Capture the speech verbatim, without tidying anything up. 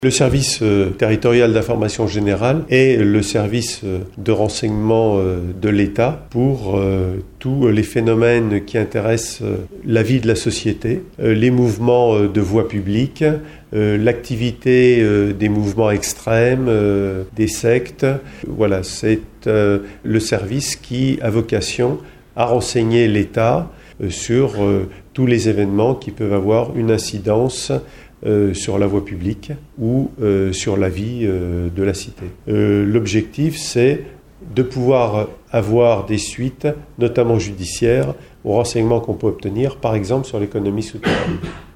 Le service euh, territorial d'information générale est le service euh, de renseignement euh, de l'État pour euh, tous les phénomènes qui intéressent euh, la vie de la société, euh, les mouvements euh, de voie publique, euh, l'activité euh, des mouvements extrêmes, euh, des sectes. Voilà, c'est euh, le service qui a vocation à renseigner l'État euh, sur euh, tous les événements qui peuvent avoir une incidence Euh, sur la voie publique ou euh, sur la vie euh, de la cité. Euh, l'objectif, c'est de pouvoir avoir des suites, notamment judiciaires, aux renseignements qu'on peut obtenir, par exemple sur l'économie souterraine.